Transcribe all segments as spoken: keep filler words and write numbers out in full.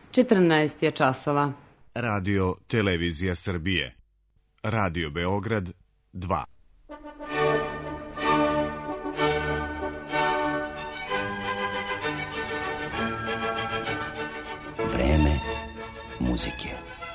četrnaest je časova. Radio Televizija Srbije. Radio Beograd dva. Vreme muzike.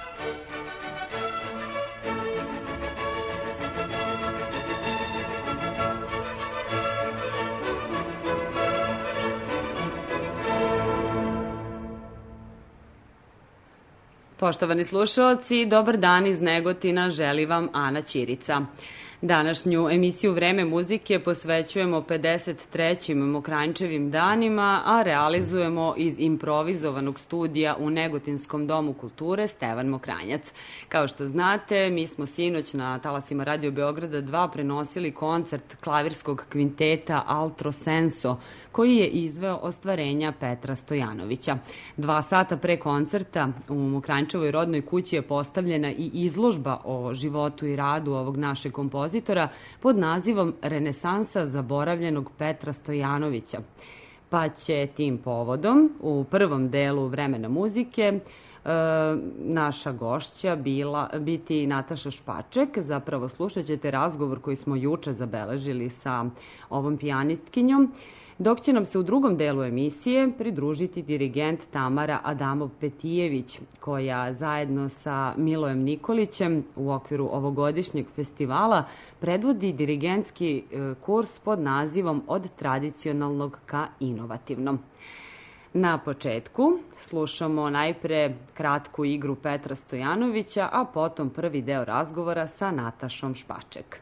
Poštovani slušalci, dobar dan iz Negotina, želi vam Ana Ćirica. Današnju emisiju Vreme muzike posvećujemo pedeset trećim Mokranjčevim danima, a realizujemo iz improvizovanog studija u Negotinskom domu kulture Stevan Mokranjac. Kao što znate, mi smo sinoć na talasima Radio Beograda dva prenosili koncert klavirskog kvinteta Altro Senso, koji je izveo ostvarenja Petra Stojanovića. Dva sata pre koncerta u Mokranjčevoj rodnoj kući je postavljena i izložba o životu i radu ovog našeg kompozitora pod nazivom Renesansa zaboravljenog Petra Stojanovića. Pa će tim povodom u prvom delu Vremena muzike e, naša gošća bila, biti Nataša Špaček. Zapravo slušat ćete razgovor koji smo juče zabeležili sa ovom pijanistkinjom, dok će nam se u drugom delu emisije pridružiti dirigent Tamara Adamov-Petijević, koja zajedno sa Milojem Nikolićem u okviru ovogodišnjeg festivala predvodi dirigentski kurs pod nazivom Od tradicionalnog ka inovativnom. Na početku slušamo najpre kratku igru Petra Stojanovića, a potom prvi deo razgovora sa Natašom Špaček.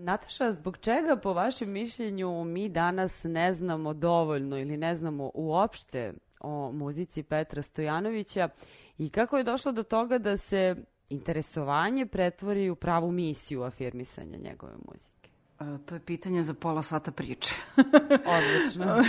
Nataša, zbog čega po vašem mišljenju mi danas ne znamo dovoljno ili ne znamo uopšte o muzici Petra Stojanovića i kako je došlo do toga da se interesovanje pretvori u pravu misiju afirmisanja njegove muzike? E, to je pitanje za pola sata priče. Odlično.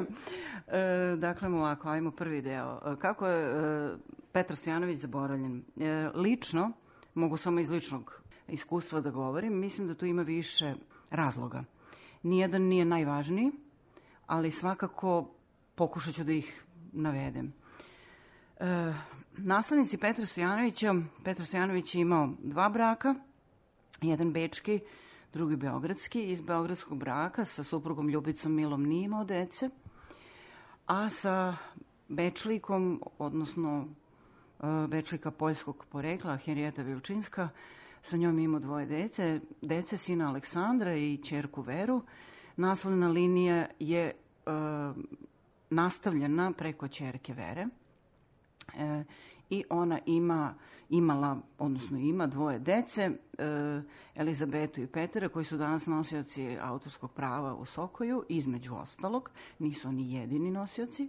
e, dakle, ovako, ajmo prvi deo. Kako je e, Petar Stojanović zaboravljen? E, lično, mogu samo iz ličnog iskustva da govorim, mislim da tu ima više razloga. Nijedan nije najvažniji, ali svakako pokušat ću da ih navedem. E, naslednici Petra Stojanovića, Petar Stojanović je imao dva braka, jedan bečki, drugi beogradski. Iz beogradskog braka sa suprugom Ljubicom Milom nije imao dece, a sa bečlikom, odnosno e, bečlika poljskog porekla, Henrijeta Vilčinska, sa njom je imao dvoje dece, dece sina Aleksandra i ćerku Veru. Nasledna linija je e, nastavljena preko ćerke Vere e, i ona ima, imala, odnosno ima dvoje dece, e, Elizabetu i Petra, koji su danas nosioci autorskog prava u Sokoju, između ostalog, nisu oni jedini nosioci.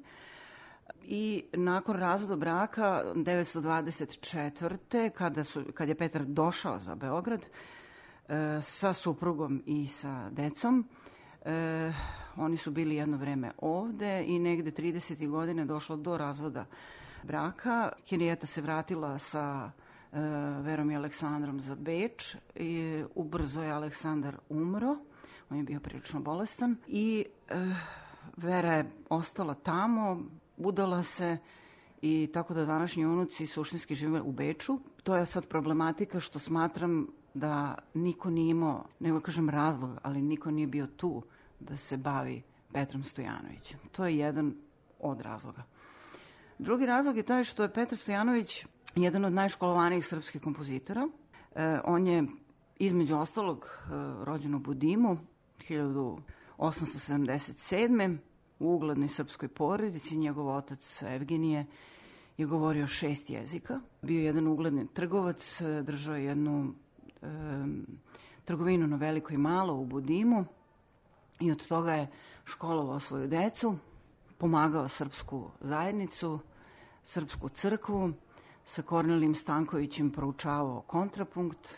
I nakon razvoda braka devetsto dvadeset četvrte kada, su, kad je Petar došao za Beograd e, sa suprugom i sa decom, e, oni su bili jedno vreme ovde i negde tridesetih godine došlo do razvoda braka. Henrijeta se vratila sa e, Verom i Aleksandrom za Beč i ubrzo je Aleksandar umro, on je bio prilično bolestan i e, Vera je ostala tamo, udala se i tako da današnji unuci suštinski žive u Beču. To je sad problematika što smatram da niko nije imao, nego kažem razlog, ali niko nije bio tu da se bavi Petrom Stojanovićem. To je jedan od razloga. Drugi razlog je taj što je Petar Stojanović jedan od najškolovanijih srpskih kompozitora. E, on je između ostalog e, rođen u Budimu hiljadu osamsto sedamdeset sedme u uglednoj srpskoj porodici. Njegov otac Evgenije je govorio šest jezika. Bio je jedan ugledni trgovac, držao je jednu e, trgovinu na Veliko i Malo u Budimu i od toga je školovao svoju decu, pomagao srpsku zajednicu, srpsku crkvu, sa Kornelijom Stankovićem proučavao kontrapunkt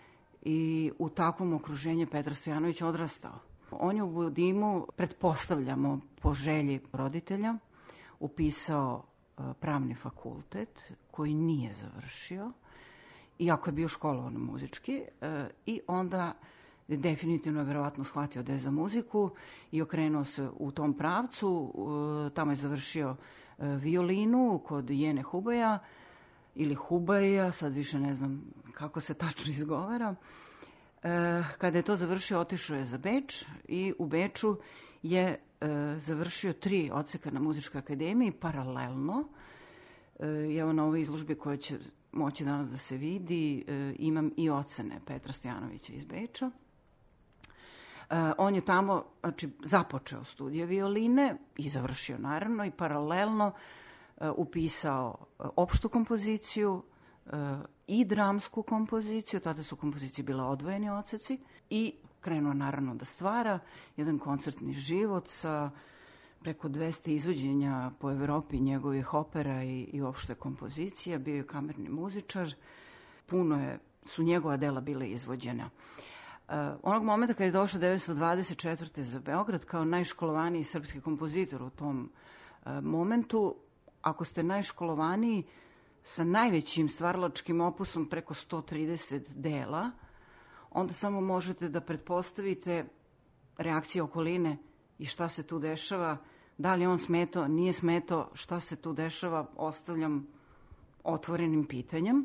i u takvom okruženju Petar Stojanović odrastao. On je u Budimu, pretpostavljamo po želji roditelja, upisao pravni fakultet koji nije završio, iako je bio školovan muzički, i onda je definitivno verovatno shvatio da je za muziku i okrenuo se u tom pravcu. Tamo je završio violinu kod Jene Hubaja ili Hubaja, sad više ne znam kako se tačno izgovara. Kada je to završio, otišao je za Beč i u Beču je završio tri odseka na Muzičkoj akademiji paralelno. Evo na ovoj izložbi koja će moći danas da se vidi, imam i ocene Petra Stojanovića iz Beča. On je tamo, znači, započeo studije violine i završio naravno i paralelno upisao opštu kompoziciju i dramsku kompoziciju, tada su kompozicije bila odvojeni odseci i krenuo naravno da stvara jedan koncertni život sa preko dvesta izvođenja po Evropi njegovih opera i, i opšte kompozicija. Bio je kamerni muzičar, puno je, su njegova dela bile izvođena. Uh, onog momenta kad je došao devetsto dvadeset četvrte za Beograd kao najškolovaniji srpski kompozitor u tom uh, momentu, ako ste najškolovaniji sa najvećim stvaralačkim opusom preko sto trideset dela, onda samo možete da pretpostavite reakcije okoline i šta se tu dešava, da li on smetao, nije smetao, šta se tu dešava, ostavljam otvorenim pitanjem.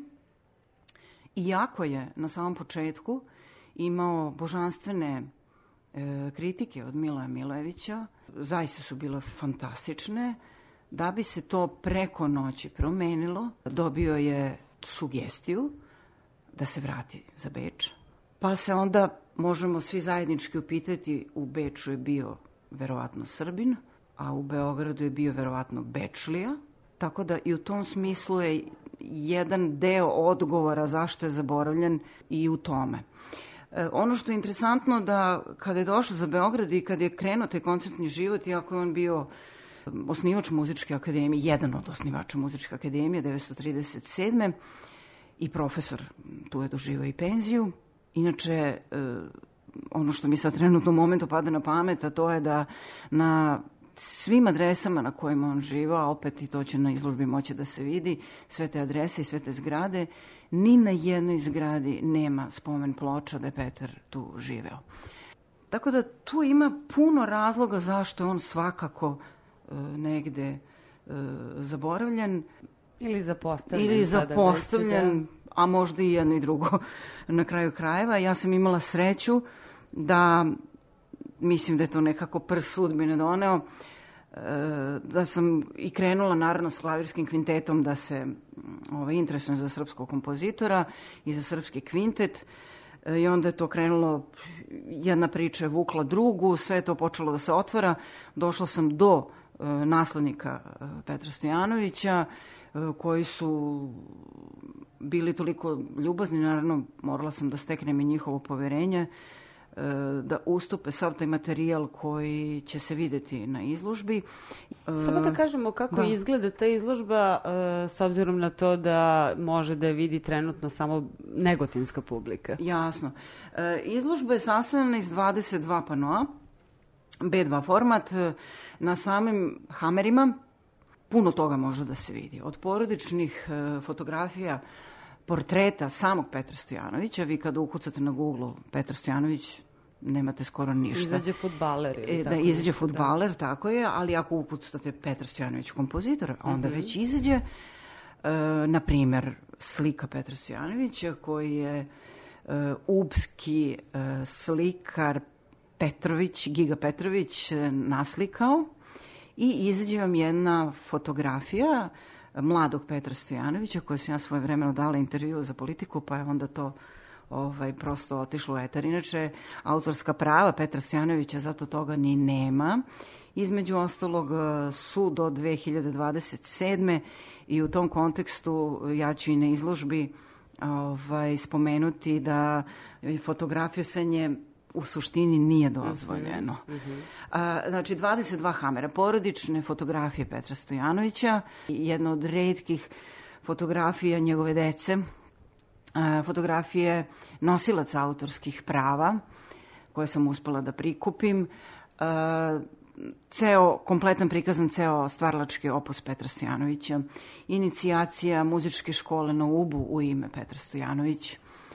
Iako je na samom početku imao božanstvene e, kritike od Miloja Milojevića, zaista su bile fantastične. Da bi se to preko noći promenilo, dobio je sugestiju da se vrati za Beč. Pa se onda možemo svi zajednički upitati, u Beču je bio verovatno Srbin, a u Beogradu je bio verovatno Bečlija. Tako da i u tom smislu je jedan deo odgovora zašto je zaboravljen i u tome. E, ono što je interesantno da kada je došao za Beograd i kada je krenuo taj koncertni život, iako je on bio osnivač muzičke akademije, jedan od osnivača muzičke akademije devetsto trideset sedme i profesor, tu je doživao i penziju. Inače, e, ono što mi sad trenutno u momentu pada na pamet, a to je da na svim adresama na kojima on živao, opet i to će na izložbi moći da se vidi, sve te adrese i sve te zgrade, ni na jednoj zgradi nema spomen ploča da je Petar tu živeo. Tako da tu ima puno razloga zašto je on svakako e, negde e, zaboravljen. Ili zapostavljen. Ili zapostavljen, da. A možda i jedno i drugo na kraju krajeva. Ja sam imala sreću da, mislim da je to nekako prst sudbine doneo, da sam i krenula naravno s klavirskim kvintetom da se ovaj, interesujem za srpskog kompozitora i za srpski kvintet. I onda je to krenulo, jedna priča je vukla drugu, sve je to počelo da se otvara. Došla sam do e, naslednika e, Petra Stojanovića, e, koji su bili toliko ljubazni, naravno morala sam da steknem i njihovo poverenje, e, da ustupe sav taj materijal koji će se videti na izložbi. Samo da kažemo kako da. izgleda ta izložba, s obzirom na to da može da vidi trenutno samo negotinska publika. Jasno. Izložba je sastavljena iz dvadeset dva panoa, be dva format. Na samim hamerima puno toga može da se vidi. Od porodičnih fotografija, portreta samog Petra Stojanovića. Vi kada ukucate na Google Petar Stojanović, nemate skoro ništa. Izađe fudbaler. E, da, izađe fudbaler, tako je, ali ako ukucate Petar Stojanović kompozitor, onda mm-hmm. već izađe, e, na primer, slika Petra Stojanovića, koji je e, upski e, slikar Petrović, Giga Petrović, e, naslikao i izađe vam jedna fotografija mladog Petra Stojanovića, koju sam ja svoje vremeno dala intervju za Politiku, pa je onda to ovaj, prosto otišlo u etar. Inače, autorska prava Petra Stojanovića zato toga ni nema. Između ostalog su do dve hiljade dvadeset sedme i u tom kontekstu ja ću i na izložbi ovaj, spomenuti da fotografisanje u suštini nije dozvoljeno. Mm-hmm. A, znači, dvadeset dva hamera, porodične fotografije Petra Stojanovića, jedna od retkih fotografija njegove dece, a, fotografije nosilaca autorskih prava, koje sam uspela da prikupim, a, ceo, kompletan prikazan ceo stvaralački opus Petra Stojanovića, inicijacija muzičke škole na Ubu u ime Petra Stojanović,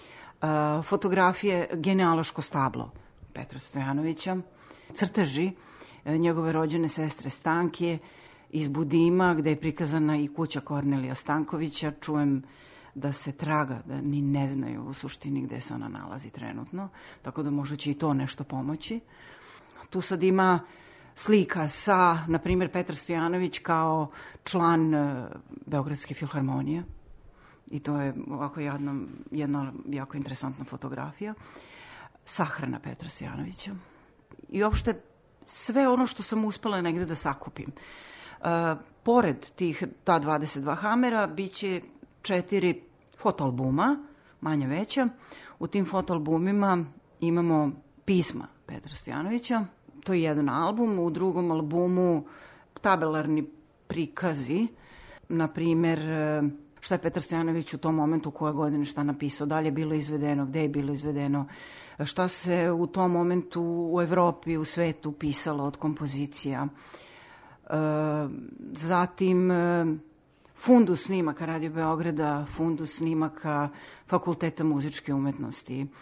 Uh, fotografije genealoško stablo Petra Stojanovića, crteži uh, njegove rođene sestre Stanke iz Budima, gde je prikazana i kuća Kornelija Stankovića. Čujem da se traga, da ni ne znaju u suštini gde se ona nalazi trenutno, tako da možda će i to nešto pomoći. Tu sad ima slika sa, na primjer, Petar Stojanović kao član uh, Beogradske filharmonije. I to je ovako jedna, jedna jako interesantna fotografija. Sahrana Petra Stojanovića. I uopšte sve ono što sam uspela negde da sakupim. Uh, pored tih, ta dvadeset dva hamera, bit će četiri fotoalbuma, manje veća. U tim fotoalbumima imamo pisma Petra Stojanovića. To je jedan album. U drugom albumu tabelarni prikazi. Na primer, šta je Petar Stojanović u tom momentu, u koje godine šta napisao, da li je bilo izvedeno, gde je bilo izvedeno, šta se u tom momentu u Evropi, u svetu pisalo od kompozicija. E, zatim e, fundus snimaka Radio Beograda, fundus snimaka Fakulteta muzičke umetnosti, e,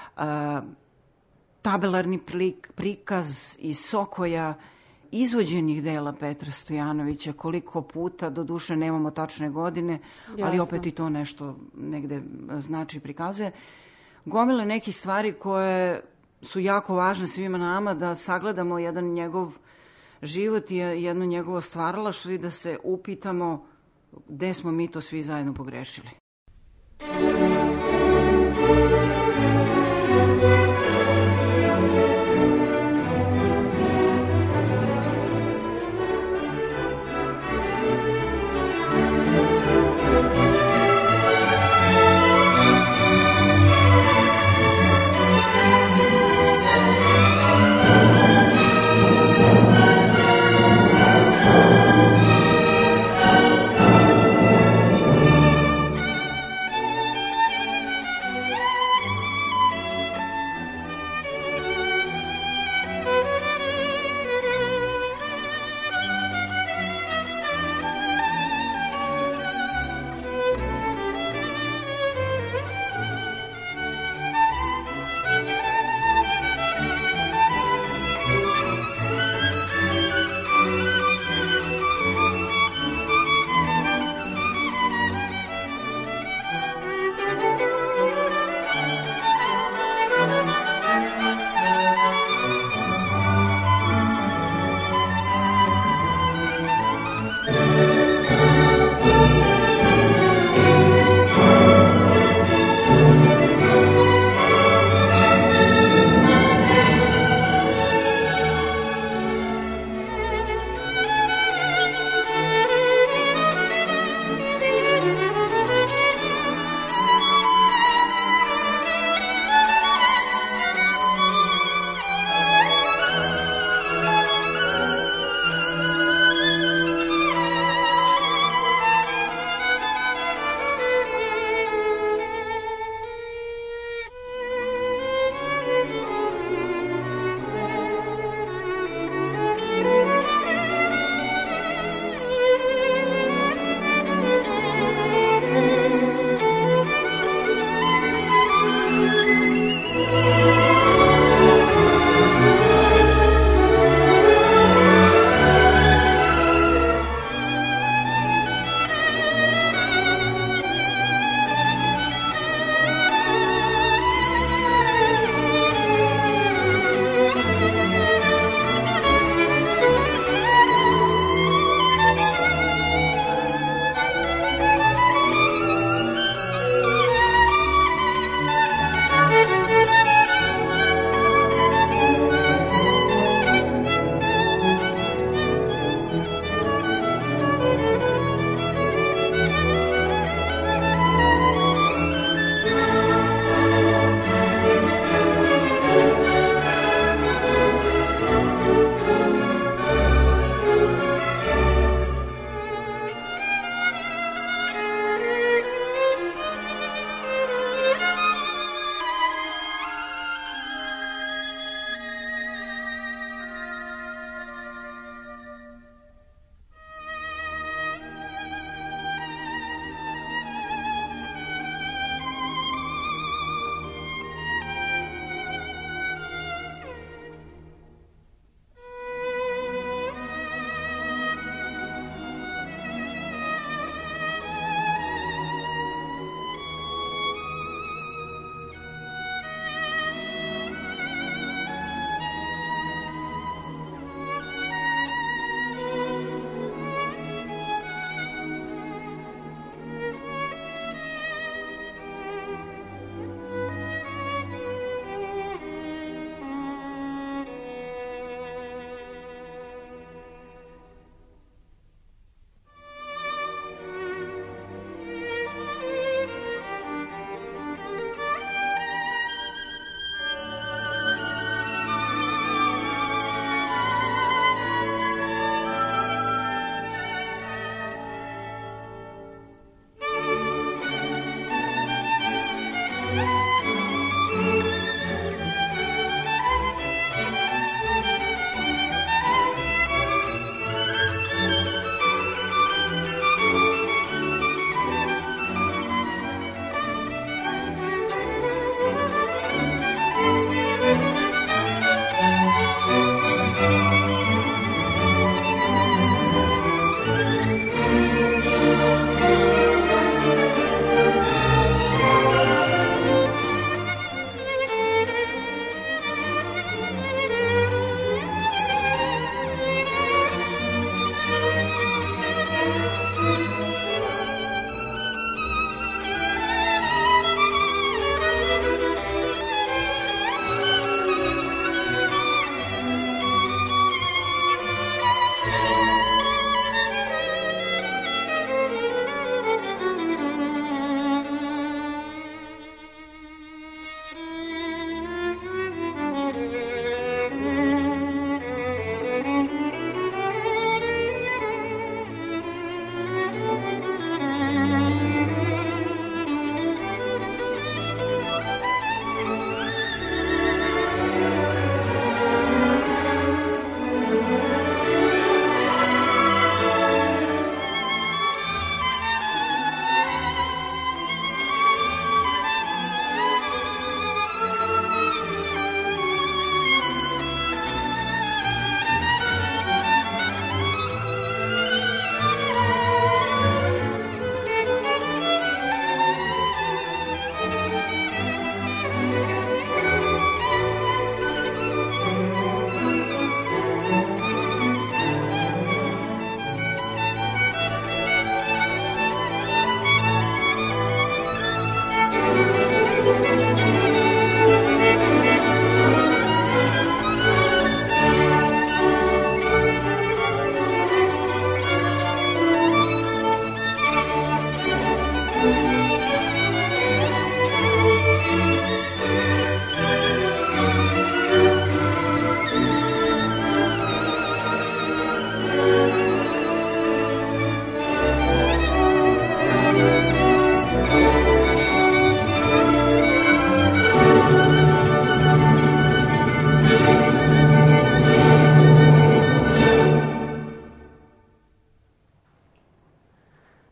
tabelarni prik, prikaz iz Sokoja, izvođenih dela Petra Stojanovića, koliko puta, do duše nemamo tačne godine, Jasno. ali opet i to nešto negde znači prikazuje. Gomile nekih stvari koje su jako važne svima nama, da sagledamo jedan njegov život i jedno njegovo stvaralaštvo i da se upitamo gde smo mi to svi zajedno pogrešili.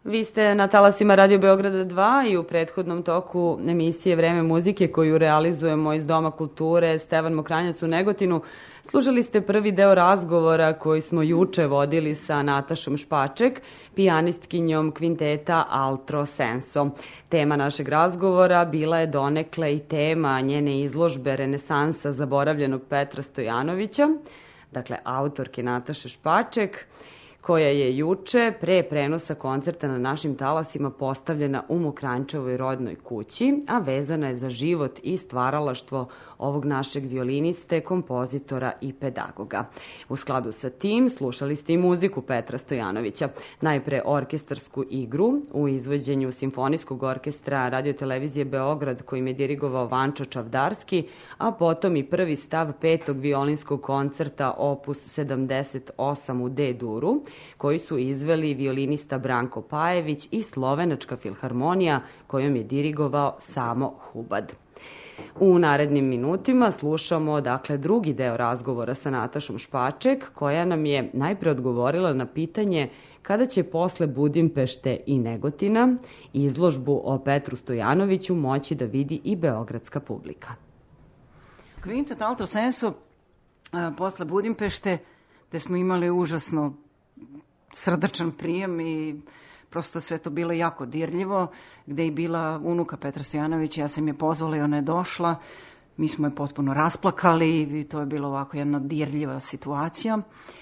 Vi ste na talasima Radio Beograda dva i u prethodnom toku emisije Vreme muzike koju realizujemo iz Doma kulture Stevan Mokranjac u Negotinu slušali ste prvi deo razgovora koji smo juče vodili sa Natašom Špaček, pijanistkinjom kvinteta Altro Senso. Tema našeg razgovora bila je donekle i tema njene izložbe Renesansa zaboravljenog Petra Stojanovića, dakle autorke Nataše Špaček, koja je juče pre prenosa koncerta na našim talasima postavljena u Mokranjčevoj rodnoj kući, a vezana je za život i stvaralaštvo ovog našeg violiniste, kompozitora i pedagoga. U skladu sa tim slušali ste i muziku Petra Stojanovića, najpre orkestarsku igru u izvođenju Simfonijskog orkestra Radio-televizije Beograd kojim je dirigovao Vančo Čavdarski, a potom i prvi stav petog violinskog koncerta opus sedamdeset osam u D-duru, koji su izveli violinista Branko Pajević i Slovenačka filharmonija kojom je dirigovao Samo Hubad. U narednim minutima slušamo dakle drugi deo razgovora sa Natašom Špaček, koja nam je najpre odgovorila na pitanje kada će posle Budimpešte i Negotina izložbu o Petru Stojanoviću moći da vidi i beogradska publika. Kvintet Altro Senso posle Budimpešte, gde smo imali užasno srdačan prijem i prosto sve to bilo jako dirljivo, gde je bila unuka Petra Stojanovića, ja sam je pozvala i ona je došla, mi smo je potpuno rasplakali i to je bilo ovako jedna dirljiva situacija.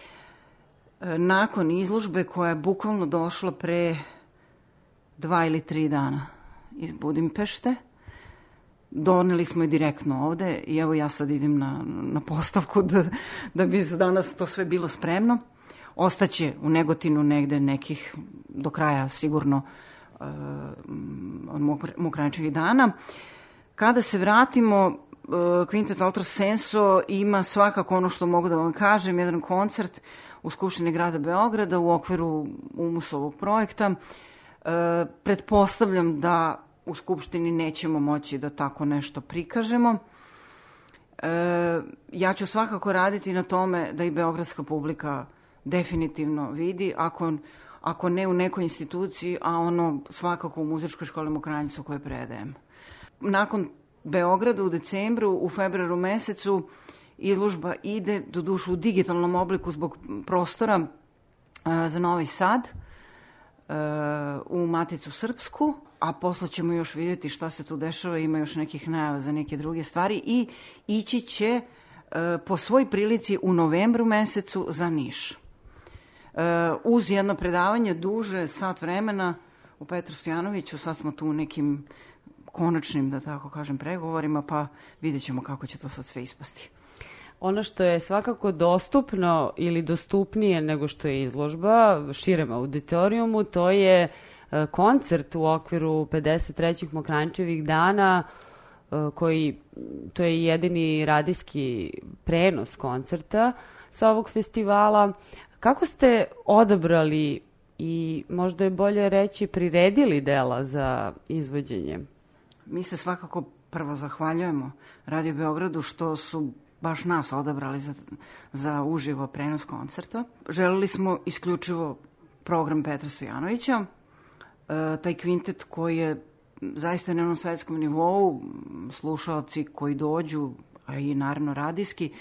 Nakon izložbe koja je bukvalno došla pre dva ili tri dana iz Budimpešte, doneli smo je direktno ovde i evo ja sad idem na, na postavku da, da bi za danas to sve bilo spremno. Ostaće u Negotinu negde nekih do kraja sigurno uh, Mokranjčevih dana. Kada se vratimo, uh, Kvintet Altro Senso ima svakako ono što mogu da vam kažem, jedan koncert u Skupštini grada Beograda u okviru Umusovog projekta. Uh, pretpostavljam da u Skupštini nećemo moći da tako nešto prikažemo. Uh, ja ću svakako raditi na tome da i beogradska publika definitivno vidi, ako, ako ne u nekoj instituciji, a ono svakako u muzičkoj školi Mokranjcu koje predajem. Nakon Beograda u decembru, u februaru mesecu izložba ide do dušu u digitalnom obliku zbog prostora a, za Novi Sad, a, u Maticu Srpsku, a posle ćemo još vidjeti šta se tu dešava, ima još nekih najava za neke druge stvari i ići će a, po svoj prilici u novembru mesecu za Niš. Uh, uz jedno predavanje duže sat vremena u Petru Stojanoviću, sad smo tu u nekim konačnim, da tako kažem, pregovorima, pa vidjet ćemo kako će to sad sve ispasti. Ono što je svakako dostupno ili dostupnije nego što je izložba širem auditorijumu, to je uh, koncert u okviru pedeset trećih Mokranjčevih dana, uh, koji, to je jedini radijski prenos koncerta sa ovog festivala. Kako ste odabrali i možda je bolje reći priredili dela za izvođenje? Mi se svakako prvo zahvaljujemo Radio Beogradu što su baš nas odabrali za, za uživo prenos koncerta. Želeli smo isključivo program Petra Stojanovića, e, taj kvintet koji je zaista na jednom svetskom nivou, slušaoci koji dođu, a i naravno radijski,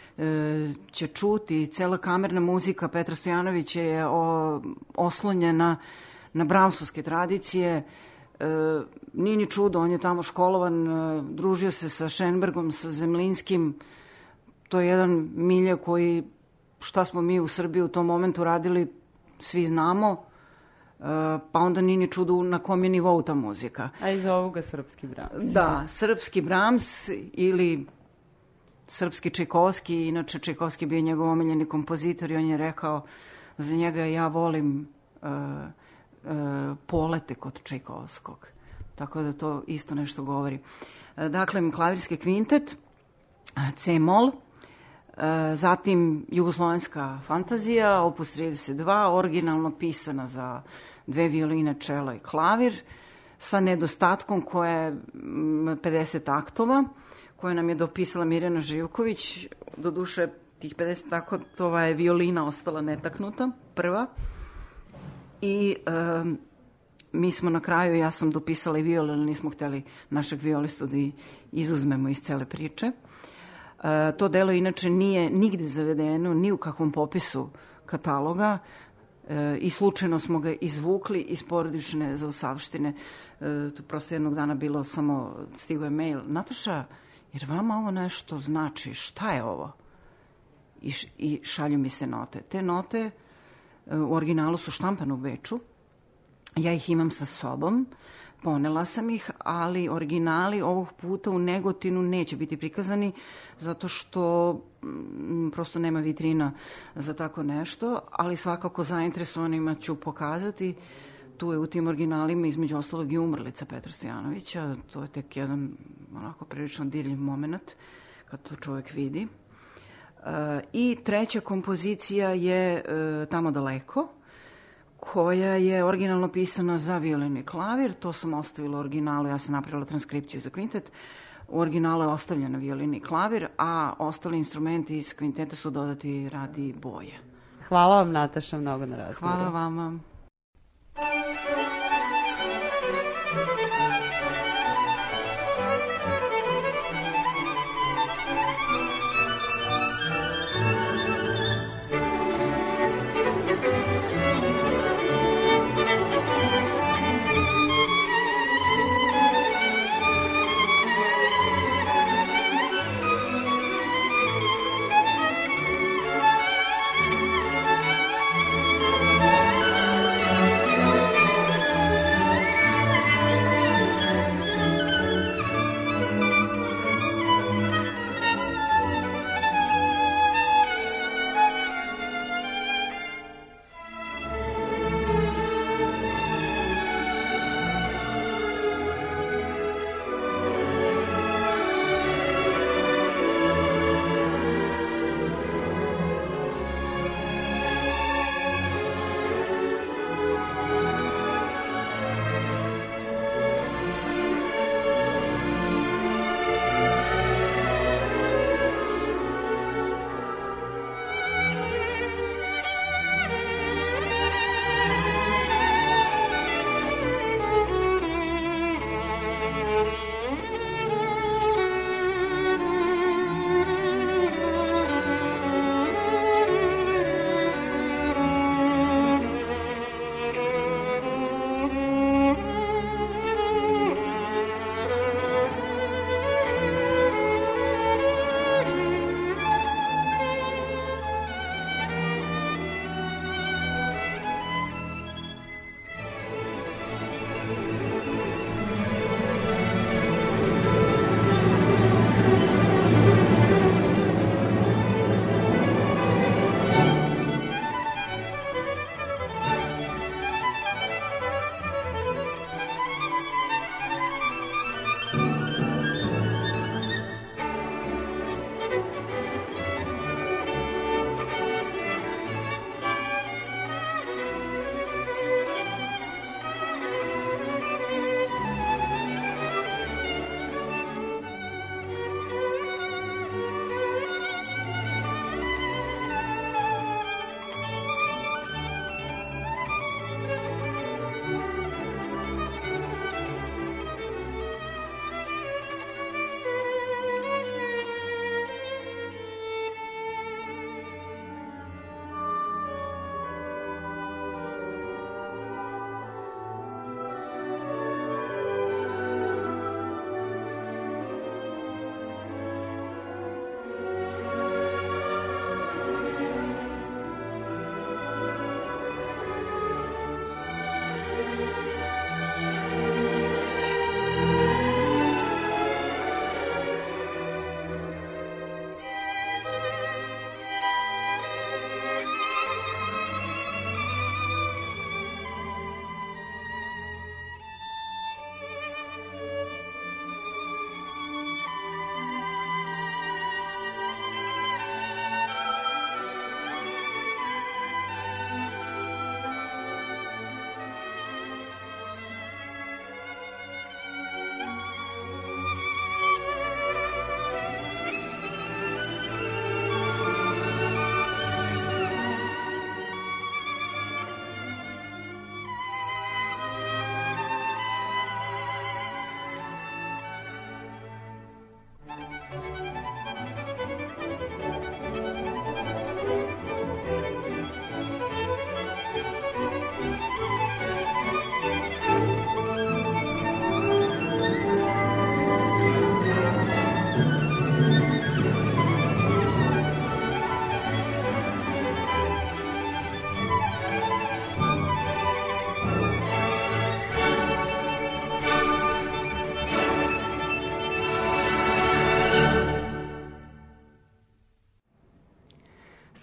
će čuti. Cela kamerna muzika Petra Stojanovića je o, oslonjena na Brahmsovske tradicije. E, nije ni čudo, on je tamo školovan, e, družio se sa Šenbergom, sa Zemlinskim. To je jedan milje koji, šta smo mi u Srbiji u tom momentu radili, svi znamo, e, pa onda nije ni čudo na kom je nivou ta muzika. A iz ovoga srpski Brahms. Da, srpski Brahms ili srpski Čajkovski, inače Čajkovski bio njegov omiljeni kompozitor i on je rekao za njega ja volim uh, uh, polete kod Čajkovskog. Tako da to isto nešto govori. Uh, dakle, klavirski kvintet, C-mol, uh, zatim Jugoslovenska fantazija, opus trideset dva, originalno pisana za dve violine, čelo i klavir, sa nedostatkom koje je pedeset aktova, koje nam je dopisala Mirjana Živković. Doduše, tih pedeset aktova je violina ostala netaknuta, prva. I um, mi smo na kraju, ja sam dopisala i viol, ali nismo hteli našeg violistu da izuzmemo iz cele priče. E, to delo inače nije nigde zavedeno, ni u kakvom popisu kataloga, e, i slučajno smo ga izvukli iz porodične zaostavštine. E, to prosto jednog dana bilo samo, stigo je mail, Nataša, jer vama ovo nešto znači, šta je ovo? I, š, i šalju mi se note. Te note e, u originalu su štampane u Beču, ja ih imam sa sobom, ponela sam ih, ali originali ovog puta u Negotinu neće biti prikazani zato što m, prosto nema vitrina za tako nešto, ali svakako zainteresovanima ću pokazati. Tu je u tim originalima između ostalog i umrlica Petra Stojanovića, to je tek jedan onako prilično dirljiv moment kad to čovjek vidi. E, I treća kompozicija je e, Tamo daleko, koja je originalno pisana za violin i klavir. To sam ostavila u originalu, ja sam napravila transkripciju za kvintet. U originalu je ostavljena violin i klavir, a ostali instrumenti iz kvinteta su dodati radi boje. Hvala vam, Nataša, mnogo na razgovoru. Hvala vama.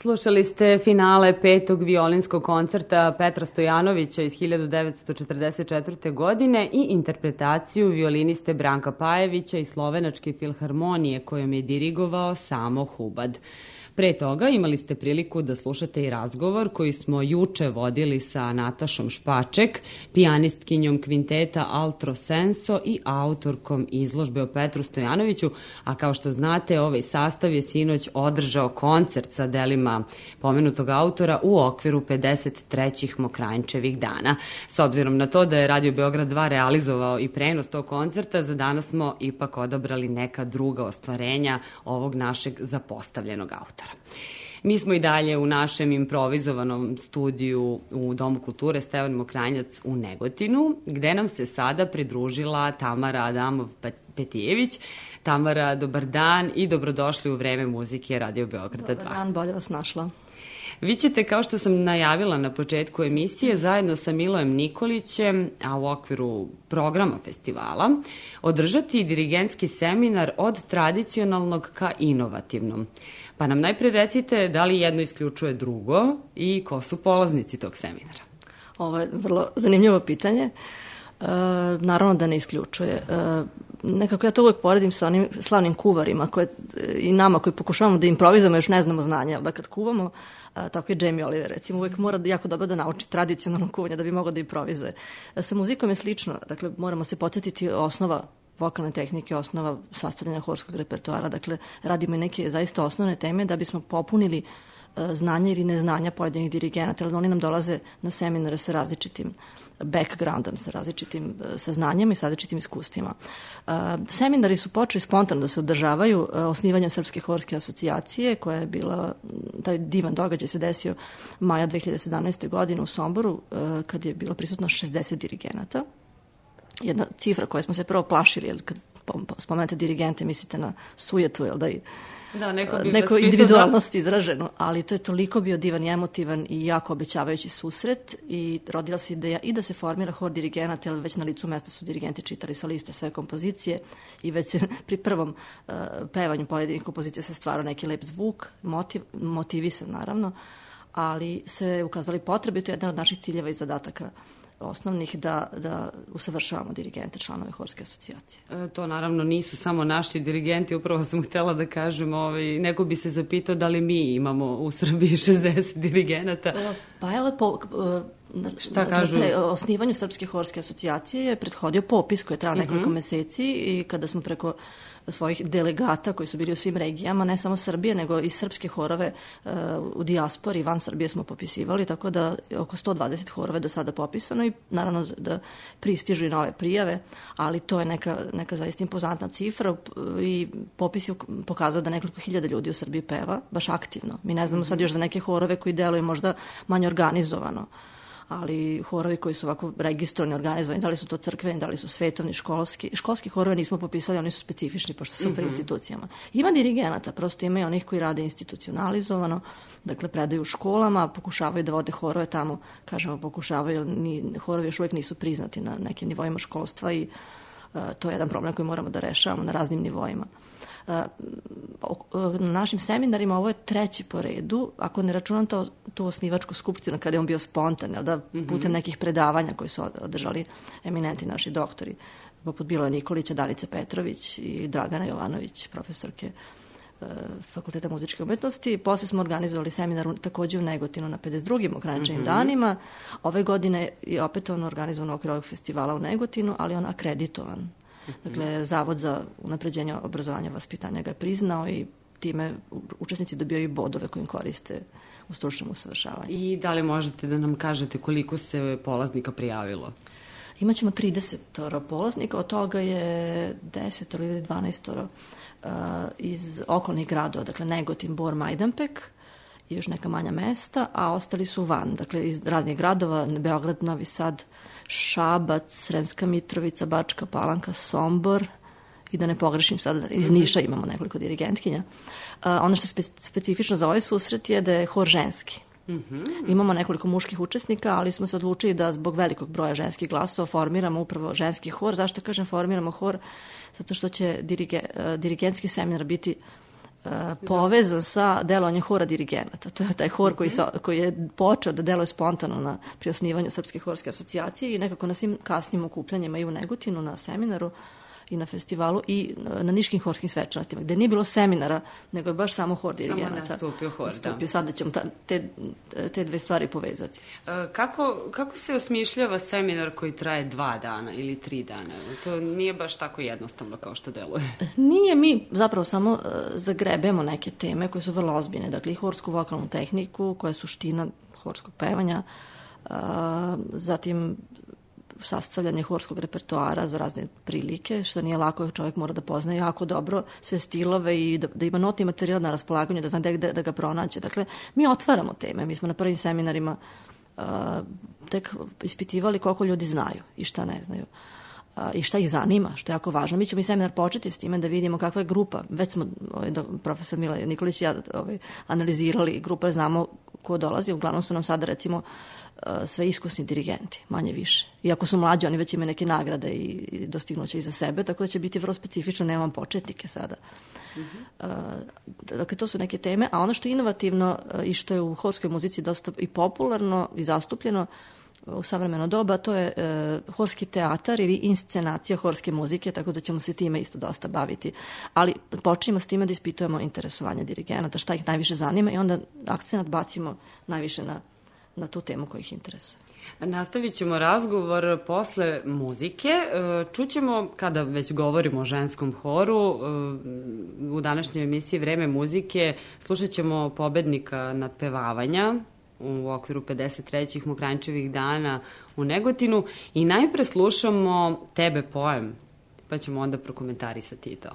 Slušali ste finale petog violinskog koncerta Petra Stojanovića iz hiljadu devetsto četrdeset četvrte. godine i interpretaciju violiniste Branka Pajevića iz Slovenačke filharmonije kojom je dirigovao Samo Hubad. Pre toga imali ste priliku da slušate i razgovor koji smo juče vodili sa Natašom Špaček, pijanistkinjom kvinteta Altro Senso i autorkom izložbe o Petru Stojanoviću, a kao što znate, ovaj sastav je sinoć održao koncert sa delima pomenutog autora u okviru pedeset trećih Mokranjčevih dana. S obzirom na to da je Radio Beograd dva realizovao i prenos tog koncerta, za danas smo ipak odabrali neka druga ostvarenja ovog našeg zapostavljenog autora. Mi smo i dalje u našem improvizovanom studiju u Domu kulture Stevan Mokranjac u Negotinu, gde nam se sada pridružila Tamara Adamov-Petijević. Tamara, dobar dan i dobrodošli u Vreme muzike Radio Beograda dva. Dobar dan, bolje vas našla. Vi ćete, kao što sam najavila na početku emisije, zajedno sa Milojem Nikolićem, a u okviru programa festivala, održati dirigentski seminar od tradicionalnog ka inovativnom. Pa nam najpre recite da li jedno isključuje drugo i ko su polaznici tog seminara? Ovo je vrlo zanimljivo pitanje. E, naravno da ne isključuje. E, nekako ja to uvek poredim sa onim slavnim kuvarima koje, i nama koji pokušavamo da improvizujemo, još ne znamo znanja. Da kad kuvamo, a, tako je Jamie Oliver, recimo, uvek mora da jako dobro da nauči tradicionalno kuvanje da bi mogao da improvizuje. E, sa muzikom je slično. Dakle, moramo se podsjetiti osnova vokalne tehnike, osnova sastavljanja horskog repertoara. Dakle, radimo i neke zaista osnovne teme da bismo popunili e, znanja ili neznanja pojedinih dirigenata, jer oni nam dolaze na seminare sa različitim backgroundom, sa različitim e, saznanjama i sa različitim iskustvima. E, seminari su počeli spontano da se održavaju e, osnivanjem Srpske horske asocijacije, koja je bila, taj divan događaj se desio maja dve hiljade sedamnaeste. godine u Somboru, e, kad je bilo prisutno šezdeset dirigenata. Jedna cifra koja smo se prvo plašili, jer kad spomenete dirigente mislite na sujetu, jel da i da, neko, bi neko individualnost da... izraženu, ali to je toliko bio divan i emotivan i jako obećavajući susret i rodila se ideja i da se formira hor dirigenata, jer već na licu mesta su dirigenti čitali sa liste sve kompozicije i već se pri prvom uh, pevanju pojedinih kompozicija se stvara neki lep zvuk, motiv, motivisan naravno, ali se ukazali potrebe, to je jedan od naših ciljeva i zadataka osnovnih da, da usavršavamo dirigente, članove Horske asocijacije. E, to naravno nisu samo naši dirigenti, upravo sam htjela da kažem, ovaj, neko bi se zapitao da li mi imamo u Srbiji šezdeset dirigenata. E, pa evo, po, šta kažu? Pre osnivanju Srpske Horske asocijacije je prethodio popis koji je trajao nekoliko uh-huh. meseci i kada smo preko svojih delegata koji su bili u svim regijama, ne samo Srbije, nego i srpske horove uh, u dijaspori, van Srbije smo popisivali, tako da oko sto dvadeset horove do sada popisano i naravno da pristižu i nove prijave, ali to je neka, neka zaista impozantna cifra i popis je pokazao da nekoliko hiljada ljudi u Srbiji peva, baš aktivno. Mi ne znamo sad još za neke horove koji deluju možda manje organizovano, ali horovi koji su ovako registrovani, organizovani, da li su to crkveni, da li su svetovni, školski. Školski horove nismo popisali, oni su specifični, pošto su mm-hmm. pri institucijama. Ima dirigenata, prosto ima i onih koji rade institucionalizovano, dakle predaju u školama, pokušavaju da vode horove tamo, kažemo pokušavaju, jer ni, horovi još uvijek nisu priznati na nekim nivoima školstva i uh, to je jedan problem koji moramo da rešavamo na raznim nivoima. Na našim seminarima ovo je treći po redu, ako ne računam to, tu osnivačku skupštinu kada je on bio spontan, da putem nekih predavanja koji su održali eminenti naši doktori, poput Miloja Nikolića, Danice Petrović i Dragana Jovanović, profesorke Fakulteta muzičke umetnosti. Posle smo organizovali seminar takođe u Negotinu na pedeset drugim Mokranjčevim mm-hmm. danima. Ove godine je opetovano organizovano okvir ovog festivala u Negotinu, ali on akreditovan. Dakle, Zavod za unapređenje obrazovanja i vaspitanja ga je priznao i time učesnici dobijaju bodove kojim koriste u stručnom usavršavanju. I da li možete da nam kažete koliko se polaznika prijavilo? Imaćemo trideset polaznika, od toga je deset ili dvanaest uh, iz okolnih gradova, dakle Negotin, Bor, Majdanpek i još neka manja mesta, a ostali su van, dakle iz raznih gradova, Beograd, Novi Sad, Šabac, Sremska Mitrovica, Bačka Palanka, Sombor i da ne pogrešim sad, iz Niša imamo nekoliko dirigentkinja. Uh, ono što je spe, specifično za ovaj susret je da je hor ženski. Mm-hmm. Imamo nekoliko muških učesnika, ali smo se odlučili da zbog velikog broja ženskih glasova formiramo upravo ženski hor. Zašto kažem formiramo hor? Zato što će dirige, uh, dirigentski seminar biti povezan sa delovanjem hora dirigenata. To je taj hor koji, sa, koji je počeo da deluje spontano na, pri osnivanju Srpske horske asocijacije i nekako na svim kasnim okupljanjima i u Negotinu, na seminaru i na festivalu i na niškim horskim svečanostima, gde nije bilo seminara, nego je baš samo hor dirigenata. Samo nastupio hor, nastupio. Da. Sada ćemo ta, te, te dve stvari povezati. Kako, kako se osmišljava seminar koji traje dva dana ili tri dana? To nije baš tako jednostavno kao što deluje. Nije, mi zapravo samo zagrebemo neke teme koje su vrlo ozbiljne. Dakle, i horsku vokalnu tehniku, koja je suština horskog pevanja, zatim sastavljanje horskog repertoara za razne prilike, što nije lako, čovjek mora da poznaje jako dobro sve stilove i da, da ima notni materijal na raspolaganju, da zna da, da, da ga pronaće. Dakle, mi otvaramo teme. Mi smo na prvim seminarima uh, tek ispitivali koliko ljudi znaju i šta ne znaju. Uh, i šta ih zanima, što je jako važno. Mi ćemo i seminar početi s time da vidimo kakva je grupa. Već smo, ovaj, do, profesor Mila Nikolić i ja ovaj, analizirali grupe, znamo ko dolazi. Uglavnom su nam sada, recimo, sve iskusni dirigenti, manje više. Iako su mlađi, oni već imaju neke nagrade i dostignuće iza sebe, tako da će biti vrlo specifično, nemam početnike sada. Mm-hmm. Dakle, to su neke teme, a ono što je inovativno i što je u horskoj muzici dosta i popularno i zastupljeno u savremeno doba, to je uh, horski teatar ili inscenacija horske muzike, tako da ćemo se time isto dosta baviti. Ali počinjemo s time da ispitujemo interesovanje dirigenata, šta ih najviše zanima i onda akcenat bacimo najviše na na tu temu koja ih interesuje. Nastavit ćemo razgovor posle muzike. Čućemo, kada već govorimo o ženskom horu, u današnjoj emisiji Vreme muzike slušat ćemo pobednika nadpevavanja u okviru pedeset trećih Mokranjčevih dana u Negotinu i najpre slušamo Tebe poem, pa ćemo onda prokomentarisati to.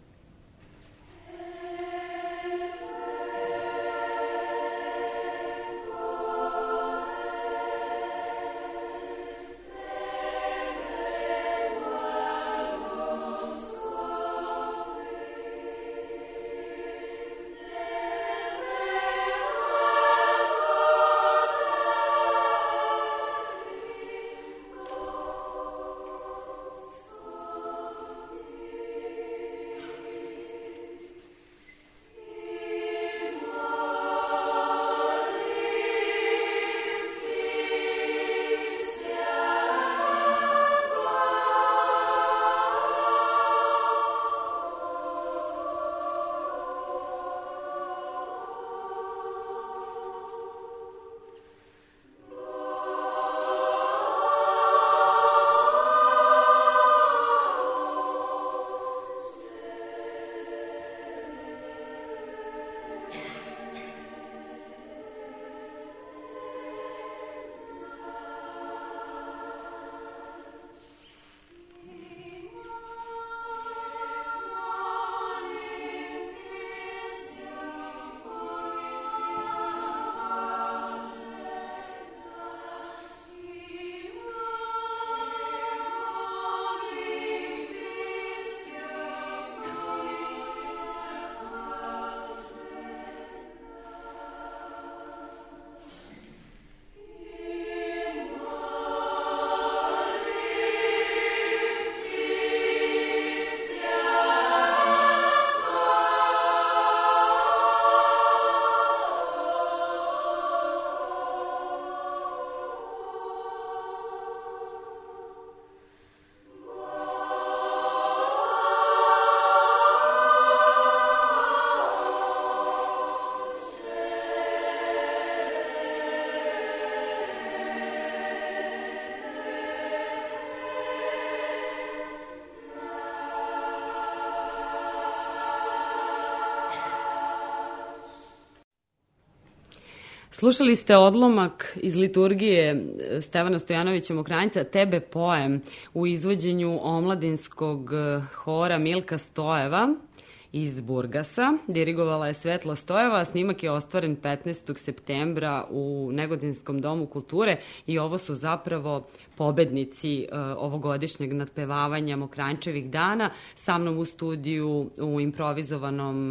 Slušali ste odlomak iz liturgije Stevana Stojanovića Mokranjca, Tebe poem, u izvođenju omladinskog hora Milka Stojeva iz Burgasa. Dirigovala je Svetla Stojeva, snimak je ostvaren petnaestog septembra u Negotinskom domu kulture i ovo su zapravo pobednici uh, ovogodišnjeg nadpevavanja Mokranjčevih dana. Sa mnom u studiju, u improvizovanom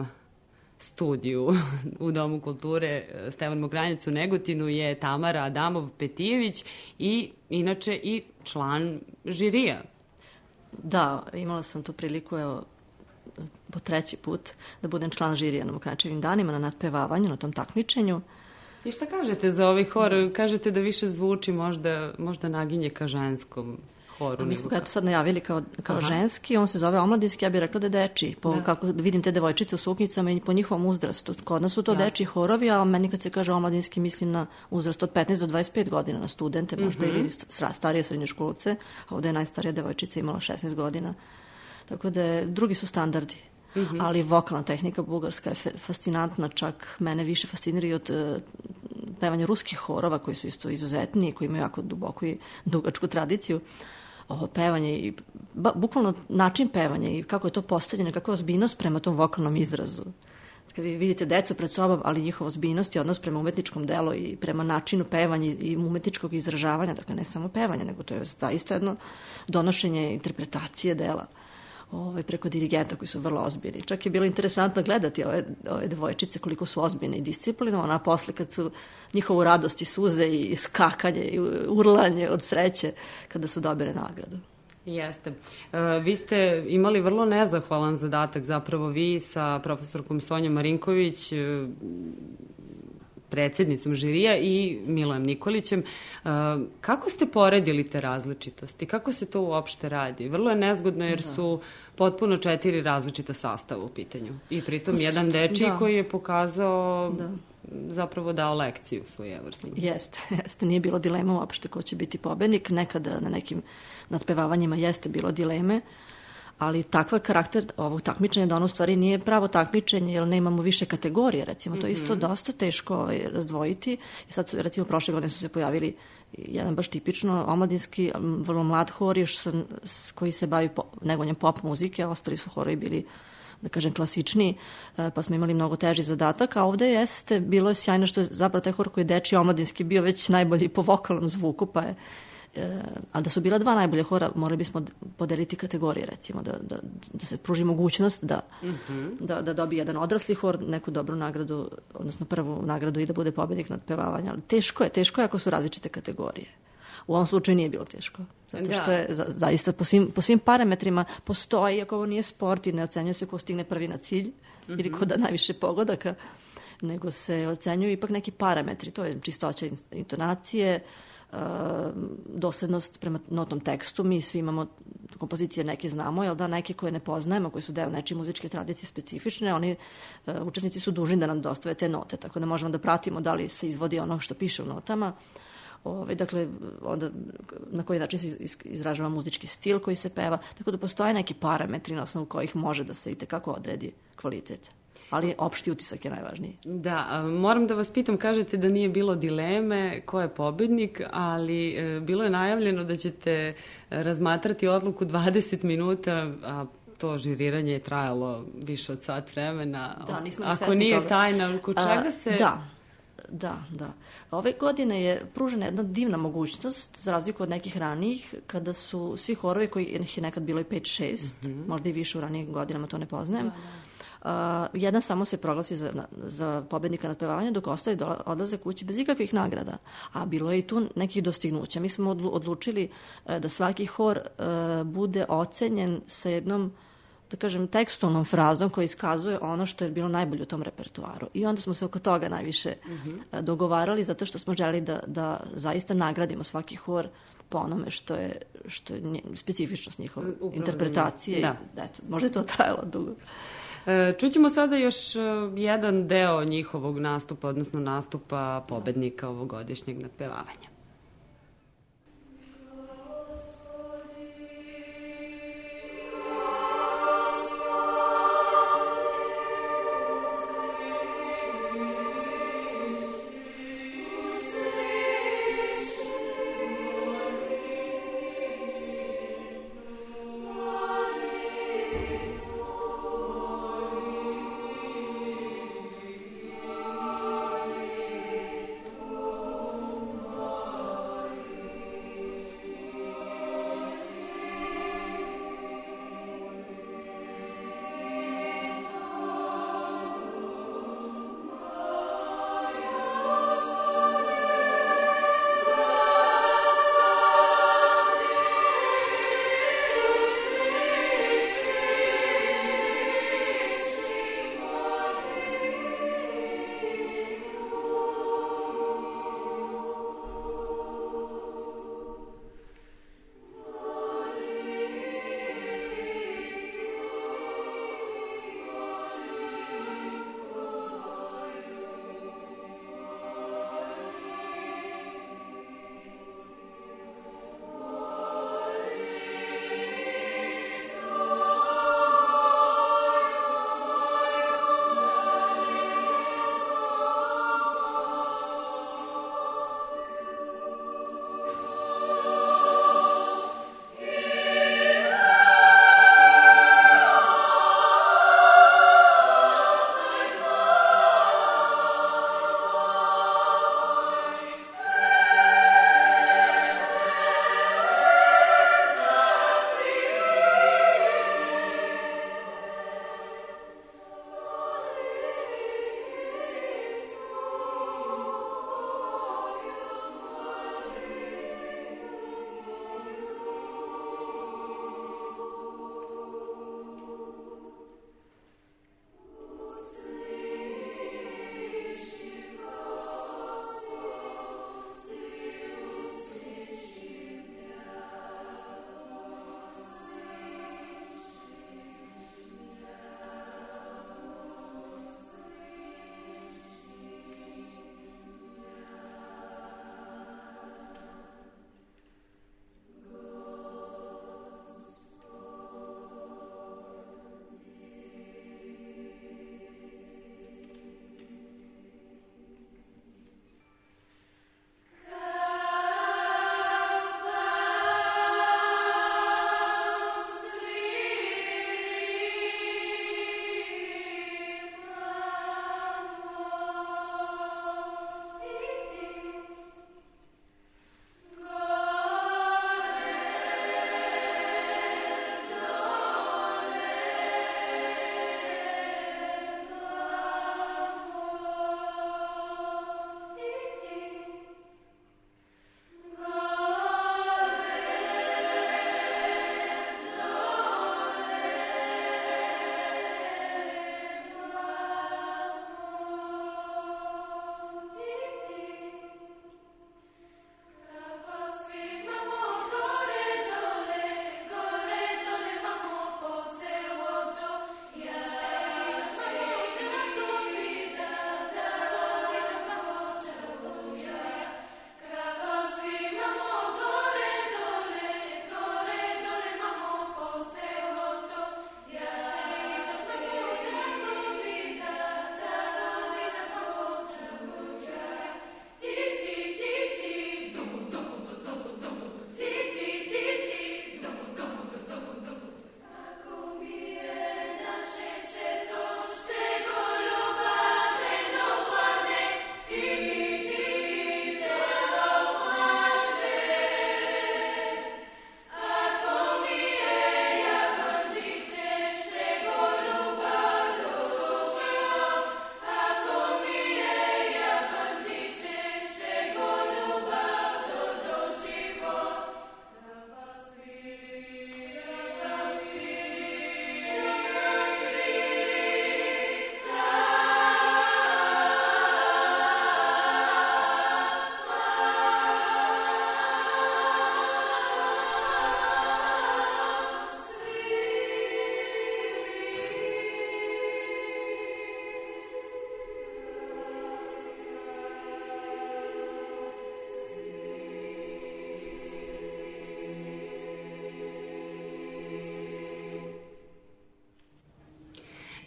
studiju u Domu kulture Stevan Mokranjac u Negotinu je Tamara Adamov-Petijević i inače i član žirija. Da, imala sam tu priliku, evo, po treći put da budem član žirija na Mokranjčevim danima na nadpevavanju, na tom takmičenju. I šta kažete za ovaj hor? Kažete da više zvuči možda, možda naginje ka ženskom horu. A mi smo ga eto sad najavili kao, kao ženski, on se zove omladinski, ja bih rekla da je dečiji. Po, da. Kako vidim te devojčice u suknjicama i po njihovom uzrastu. Kod nas su to dečiji horovi, a meni kad se kaže omladinski mislim na uzrast od petnaest do dvadeset pet godina, na studente možda mm-hmm. ili starije srednjoškolce, a ovde je najstarija devojčica imala šesnaest godina. Tako da je, drugi su standardi. Mm-hmm. Ali vokalna tehnika bugarska je fascinantna, čak mene više fascinira i od uh, pevanja ruskih horova koji su isto izuzetni, koji imaju jako duboku i dugačku tradiciju. Ovo pevanje i ba, bukvalno način pevanja i kako je to postavljeno, kakva je ozbiljnost prema tom vokalnom izrazu. Kad vi vidite decu pred sobom, ali njihova ozbiljnost i odnos prema umetničkom delu i prema načinu pevanja i umetničkog izražavanja, dakle ne samo pevanja, nego to je zaista jedno donošenje interpretacije dela. Ovaj, preko dirigenta koji su vrlo ozbiljni. Čak je bilo interesantno gledati ove, ove devojčice koliko su ozbiljne i disciplinovane, a posle kad su njihovu radost i suze i skakanje i urlanje od sreće kada su dobile nagradu. Jeste. E, vi ste imali vrlo nezahvalan zadatak, zapravo vi sa profesorkom Sonjom Marinković, e, predsjednicom žirija i Milojem Nikolićem. Kako ste poredili te različitosti? Kako se to uopšte radi? Vrlo je nezgodno jer da. su potpuno četiri različita sastava u pitanju. I pritom Pust, jedan dečiji da. koji je pokazao, da. zapravo dao lekciju svojevrsnu. Jeste, jeste. Nije bilo dilema uopšte ko će biti pobednik. Nekada na nekim nadspevavanjima jeste bilo dileme, ali takva karakter ovog takmičenja da ono u stvari nije pravo takmičenje jer nemamo više kategorije, recimo. To je isto dosta teško ovaj, razdvojiti. I sad, su, recimo, prošle godine su se pojavili jedan baš tipično omladinski, vrlo mlad hor još sa, koji se bavi po, negonjem pop muzike, a ostali su horovi bili, da kažem, klasičniji, pa smo imali mnogo teži zadatak, a ovde jeste, bilo je sjajno što je zapravo taj hor koji je dečiji omladinski bio već najbolji po vokalnom zvuku, pa je ali da su bila dva najbolje hora, morali bismo podeliti kategorije, recimo, da, da, da se pruži mogućnost da, mm-hmm. da, da dobije jedan odrasli hor neku dobru nagradu, odnosno prvu nagradu i da bude pobednik nadpevavanja. Ali teško je, teško je ako su različite kategorije. U ovom slučaju nije bilo teško. Zato što je za, zaista po svim, po svim parametrima postoji, ako ovo nije sport i ne ocenjuje se ko stigne prvi na cilj mm-hmm. ili ko da najviše pogodaka, nego se ocenjuju ipak neki parametri. To je čistoća intonacije, Uh, doslednost prema notnom tekstu. Mi svi imamo kompozicije, neke znamo, jel da, neke koje ne poznajemo, koje su deo nečije muzičke tradicije specifične, oni uh, učesnici su dužni da nam dostave te note, tako da možemo da pratimo da li se izvodi ono što piše u notama. Ove, dakle, onda na koji način se izražava muzički stil koji se peva, tako da postoje neki parametri na osnovu kojih može da se i tekako odredi kvalitet. Ali opšti utisak je najvažniji. Da, moram da vas pitam, kažete da nije bilo dileme ko je pobednik, ali e, bilo je najavljeno da ćete razmatrati odluku dvadeset minuta, a to žiriranje je trajalo više od sat vremena. Da, nismo Ako nije toga. tajna, kod čega se... A, da. Da, da. Ove godine je pružena jedna divna mogućnost, za razliku od nekih ranijih, kada su svi horovi, koji je nekad bilo i pet šest, mm-hmm. možda i više u ranijih godinama, to ne poznajem, da, da. Uh, jedan samo se proglasi za, za pobednika nadpevavanja, dok ostali odlaze kući bez ikakvih nagrada. A bilo je i tu nekih dostignuća. Mi smo odlučili uh, da svaki hor uh, bude ocenjen sa jednom, da kažem, tekstovnom frazom koja iskazuje ono što je bilo najbolje u tom repertuaru. I onda smo se oko toga najviše mm-hmm. uh, dogovarali, zato što smo želi da, da zaista nagradimo svaki hor po onome što je, što je nje, specifičnost njihove Upravo interpretacije. Da. I, eto, možda je to trajalo dugo. Čućemo sada još jedan deo njihovog nastupa, odnosno nastupa pobednika ovogodišnjeg nadpevavanja.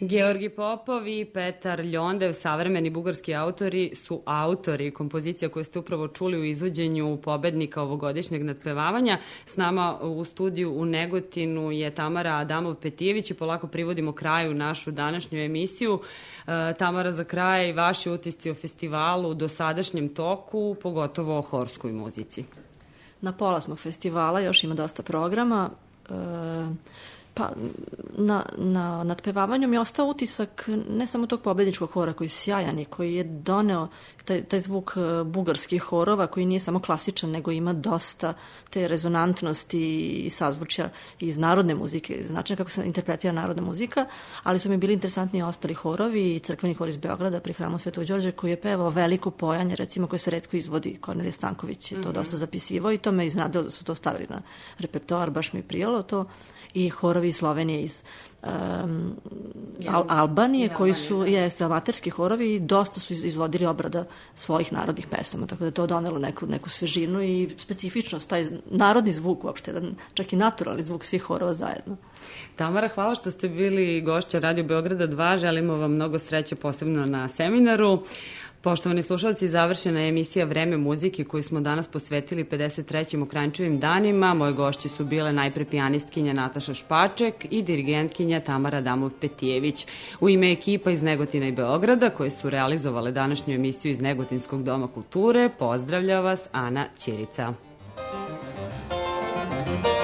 Georgi Popov i Petar Ljondev, savremeni bugarski autori, su autori kompozicija koje ste upravo čuli u izvođenju pobednika ovogodišnjeg nadpevavanja. S nama u studiju u Negotinu je Tamara Adamov-Petijević i polako privodimo kraju našu današnju emisiju. E, Tamara, za kraj, vaši utisci o festivalu, dosadašnjem toku, pogotovo o horskoj muzici. Na pola smo festivala, još ima dosta programa. E, pa na, na nadpevavanju mi je ostao utisak ne samo tog pobedničkog hora koji je sjajan i koji je doneo taj, taj zvuk bugarskih horova koji nije samo klasičan, nego ima dosta te rezonantnosti i sazvučja iz narodne muzike, iz načina kako se interpretira narodna muzika, ali su mi bili interesantni i ostali horovi i crkveni hor iz Beograda pri hramu Svetog Đorđa koji je pevao Veliko pojanje, recimo, koje se retko izvodi. Kornelije Stanković je to mm-hmm. dosta zapisivao i to me iznadilo da su to stavili na repertoar, baš mi je prijelo to. I horovi iz Slovenije, iz um, Al- Albanije, ja, koji su, jeste, amaterski horovi i dosta su izvodili obrada svojih narodnih pesama, tako da je to donelo neku, neku svežinu i specifičnost, taj narodni zvuk uopšte, jedan, čak i naturalni zvuk svih horova zajedno. Tamara, hvala što ste bili gošća Radio Beograda dva, želimo vam mnogo sreće posebno na seminaru. Poštovani slušalci, završena je emisija Vreme muzike koju smo danas posvetili pedeset trećim Okranjčevim danima. Moje gošće su bile najpre pijanistkinja Nataša Špaček i dirigentkinja Tamara Adamov-Petijević. U ime ekipa iz Negotina i Beograda koje su realizovale današnju emisiju iz Negotinskog doma kulture, pozdravlja vas Ana Ćirica.